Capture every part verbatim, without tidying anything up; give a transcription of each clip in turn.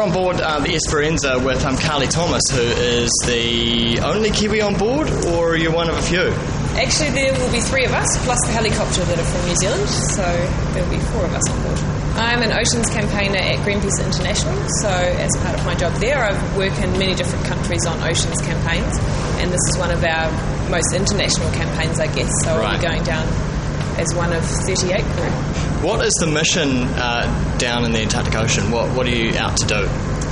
we're on board uh, the Esperanza with um, Carly Thomas, who is the only Kiwi on board, or you're one of a few? Actually, there will be three of us, plus the helicopter that are from New Zealand, so there will be four of us on board. I'm an oceans campaigner at Greenpeace International, so as part of my job there, I work in many different countries on oceans campaigns, and this is one of our most international campaigns, I guess, so right. I'll be going down as one of thirty-eight crew. What is the mission uh, down in the Antarctic Ocean? What, what are you out to do?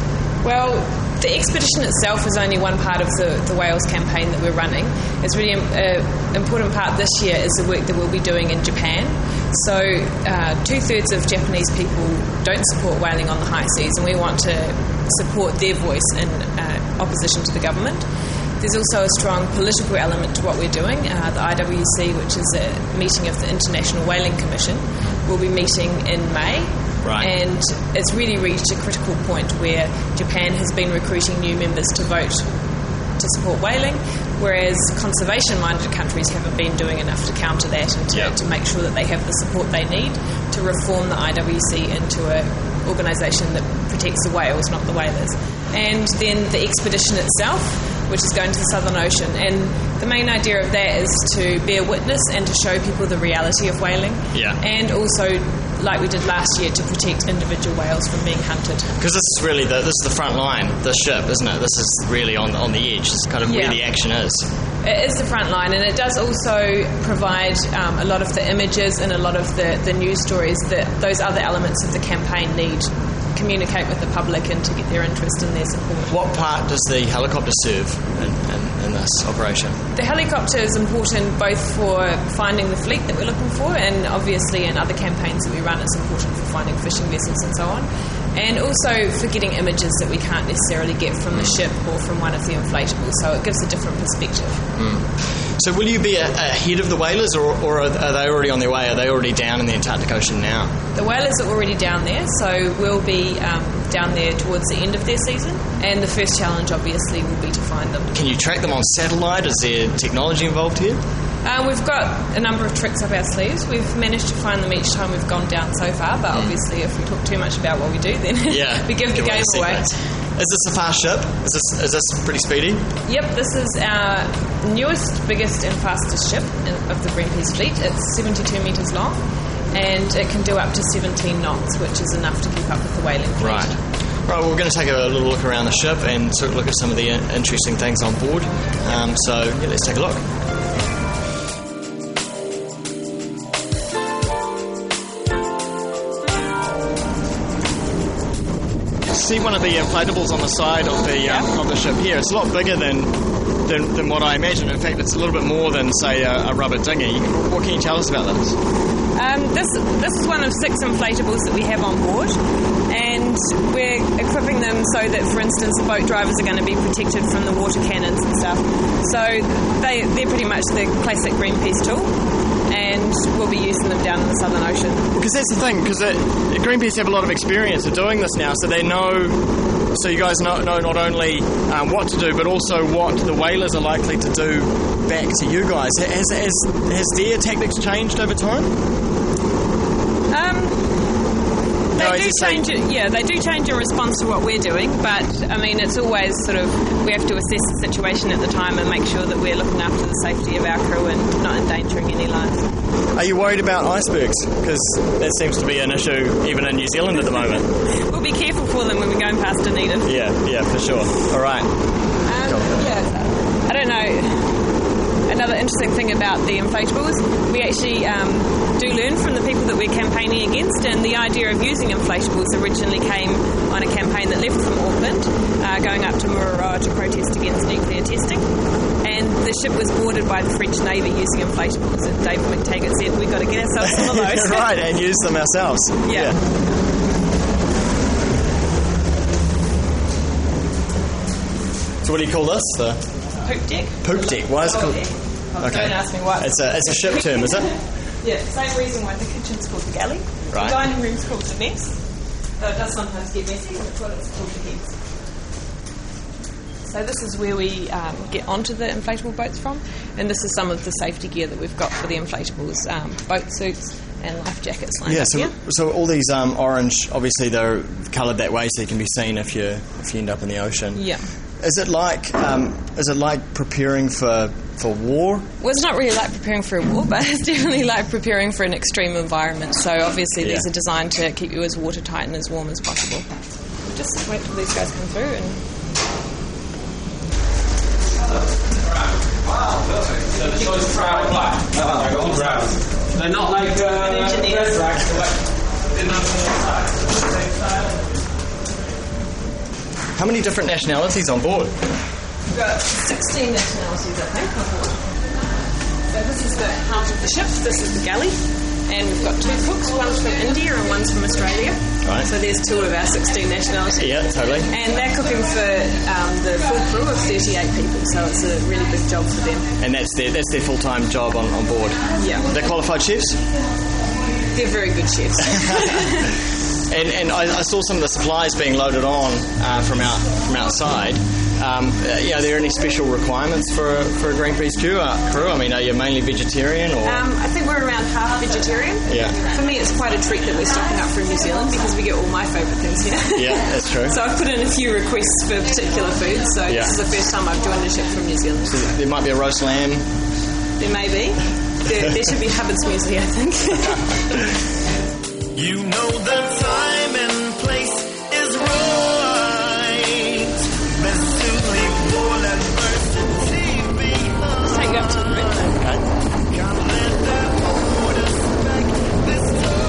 Well, the expedition itself is only one part of the, the whales campaign that we're running. It's really an uh, important part this year is the work that we'll be doing in Japan. So uh, two-thirds of Japanese people don't support whaling on the high seas, and we want to support their voice in uh, opposition to the government. There's also a strong political element to what we're doing. Uh, the I W C, which is a meeting of the International Whaling Commission, will be meeting in May. Right. And it's really reached a critical point where Japan has been recruiting new members to vote to support whaling, whereas conservation-minded countries haven't been doing enough to counter that and to, yeah. to make sure that they have the support they need to reform the I W C into an organisation that protects the whales, not the whalers. And then the expedition itself, which is going to the Southern Ocean. And the main idea of that is to bear witness and to show people the reality of whaling. Yeah. And also, like we did last year, to protect individual whales from being hunted. Because this is really the, this is the front line, the ship, isn't it? This is really on on the edge. It's kind of yeah. where the action is. It is the front line, and it does also provide um, a lot of the images and a lot of the, the news stories that those other elements of the campaign need. Communicate with the public and to get their interest and their support. What part does the helicopter serve in, in, in this operation? The helicopter is important both for finding the fleet that we're looking for, and obviously in other campaigns that we run it's important for finding fishing vessels and so on, and also for getting images that we can't necessarily get from the ship or from one of the inflatables, so it gives a different perspective. Mm. So will you be a, ahead of the whalers, or, or are they already on their way? Are they already down in the Antarctic Ocean now? The whalers are already down there, so we'll be um, down there towards the end of their season, and the first challenge obviously will be to find them. Can you track them on satellite? Is there technology involved here? Um, we've got a number of tricks up our sleeves. We've managed to find them each time we've gone down so far, but mm. obviously if we talk too much about what we do, then yeah, we give the game away. Is this a fast ship? Is this is this pretty speedy? Yep, this is our newest, biggest and fastest ship in, of the Greenpeace fleet. It's seventy-two metres long, and it can do up to seventeen knots, which is enough to keep up with the whaling fleet. Right. Right, well, we're going to take a little look around the ship and sort of look at some of the interesting things on board. Um, so, yeah, let's take a look. See one of the inflatables on the side of the um, of the ship here. It's a lot bigger than, than than what I imagined. In fact, it's a little bit more than, say, a, a rubber dinghy. What can you tell us about this? Um, this this is one of six inflatables that we have on board, and we're equipping them so that, for instance, boat drivers are going to be protected from the water cannons and stuff. So they they're pretty much the classic Greenpeace tool. And we'll be using them down in the Southern Ocean. Because that's the thing, because Greenpeace have a lot of experience of doing this now, so they know, so you guys know, know not only um, what to do, but also what the whalers are likely to do back to you guys. Has, has, has their tactics changed over time? Um... No, they do change it, yeah, they do change in response to what we're doing, but I mean it's always sort of we have to assess the situation at the time and make sure that we're looking after the safety of our crew and not endangering any lives. Are you worried about icebergs? Because that seems to be an issue even in New Zealand at the moment. We'll be careful for them when we're going past Dunedin. Yeah, yeah, for sure. All right. Um, yeah, I don't know. Another interesting thing about the inflatables, we actually um, do learn from the people that we're campaigning against, and the idea of using inflatables originally came on a campaign that left from Auckland, uh, going up to Mururoa to protest against nuclear testing, and the ship was boarded by the French Navy using inflatables, and David McTaggart said we've got to get ourselves some of those. Right, and use them ourselves. Yeah. yeah. So what do you call this? The Poop deck. Poop deck. Why is it called? Oh, okay. Don't ask me why. It's a it's a ship term, is it? Yeah, same reason why the kitchen's called the galley. Right. The dining room's called the mess. Though it does sometimes get messy, and that's what it's called the heads. So this is where we um, get onto the inflatable boats from, and this is some of the safety gear that we've got for the inflatables: um, boat suits, and life jackets lined Yeah, up so, here. so all these um, orange, obviously they're coloured that way so you can be seen if you if you end up in the ocean. Yeah. Is it like um, is it like preparing for for war? Well, it's not really like preparing for a war, but it's definitely like preparing for an extreme environment. So obviously Yeah. these are designed to keep you as watertight and as warm as possible. Just wait till these guys come through and... Wow, perfect. So the choice is brown and black. Oh, I got all brown. They're not like uh, red racks, they're like didn't have them inside. How many different nationalities on board? We've got sixteen nationalities, I think, on board. So this is the heart of the ship, this is the galley, and we've got two cooks, one's from India and one's from Australia. Right. So there's two of our sixteen nationalities. Yeah, totally. And they're cooking for um, the full crew of thirty-eight people, so it's a really big job for them. And that's their that's their full time job on, on board. Yeah. They're qualified chefs. They're very good chefs. And, and I, I saw some of the supplies being loaded on uh, from out from outside. Um, uh, yeah, are there any special requirements for a, for a Greenpeace crew? Uh, crew? I mean, are you mainly vegetarian or? Um, I think we're around half vegetarian. Yeah. For me, it's quite a treat that we're stocking up from New Zealand because we get all my favourite things here. Yeah, that's true. So I've put in a few requests for particular foods. So Yeah. this is the first time I've joined a ship from New Zealand. So there might be a roast lamb. There may be. There, there should be Hubbard's muesli, I think. You know the time and place is right. Best to leave all adversity behind. Take you up to the bridge. Can't let that hold us back this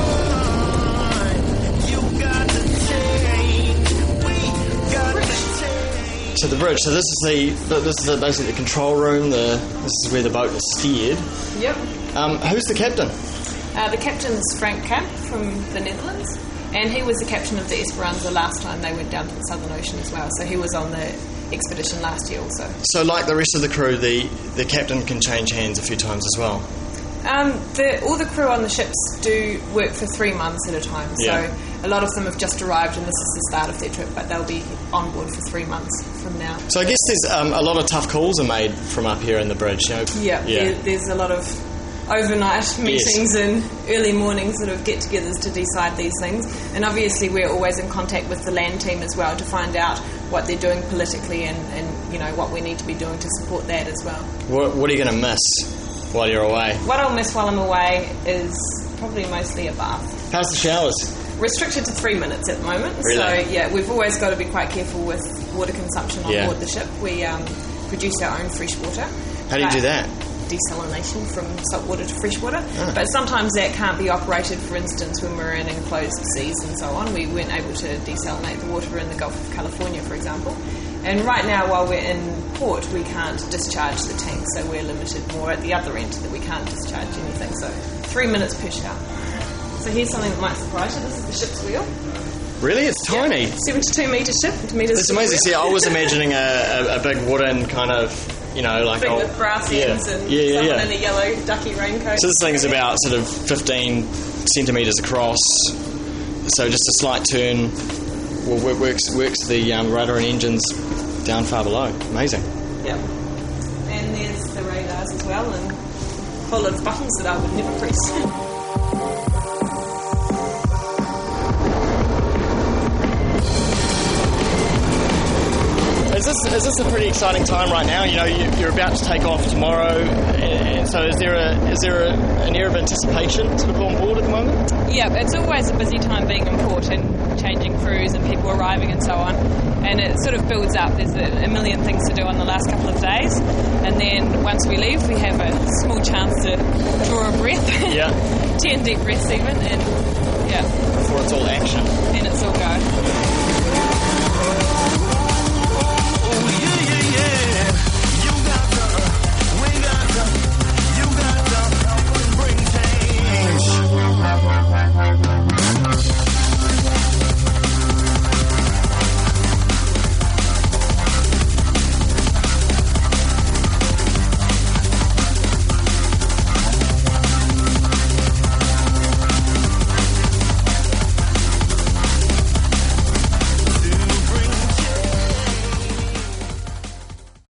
time. You got to change. We got to change. So the bridge. So this is the this is the, basically the control room. The this is where the boat is steered. Yep. Um, who's the captain? Uh, the captain's Frank Camp from the Netherlands, and he was the captain of the Esperanza last time they went down to the Southern Ocean as well, so he was on the expedition last year also. So like the rest of the crew, the, the captain can change hands a few times as well. Um, the, all the crew on the ships do work for three months at a time, so Yeah. a lot of them have just arrived and this is the start of their trip, but they'll be on board for three months from now. So I guess there's um, a lot of tough calls are made from up here in the bridge. You know? Yeah, Yeah. There, there's a lot of overnight meetings and early morning sort of get-togethers to decide these things, and obviously we're always in contact with the land team as well to find out what they're doing politically and, and you know what we need to be doing to support that as well. What, what are you going to miss while you're away? What I'll miss while I'm away is probably mostly a bath. How's the showers? Restricted to three minutes at the moment. Really? So, yeah, we've always got to be quite careful with water consumption on Yeah. board the ship. We um, produce our own fresh water. How do you But do that? Desalination from salt water to fresh water. Ah. But sometimes that can't be operated, for instance, when we're in enclosed seas and so on. We weren't able to desalinate the water in the Gulf of California, for example. And right now, while we're in port, we can't discharge the tank, so we're limited more at the other end that we can't discharge anything. So three minutes per shower. So here's something that might surprise you. This is the ship's wheel. Really? It's tiny. seventy-two metre ship. Meters It's amazing. See, I was imagining a, a, a big wooden kind of, you know, like... Thing old- with brass yeah. ends and yeah, yeah, someone yeah. in a yellow ducky raincoat. So this thing is about sort of fifteen centimetres across. So just a slight turn well, wo- works works the um, rudder and engines down far below. Amazing. Yep. And there's the radars as well, and a whole lot of buttons that I would never press. Is this is this a pretty exciting time right now? You know, you, you're about to take off tomorrow, and, and so is there a is there a, an air of anticipation sort of on board at the moment? Yeah, it's always a busy time being in port and changing crews and people arriving and so on. And it sort of builds up. There's a, a million things to do on the last couple of days. And then once we leave, we have a small chance to draw a breath. Yeah. Ten deep breaths even. And yeah. Before it's all action. Then it's all go.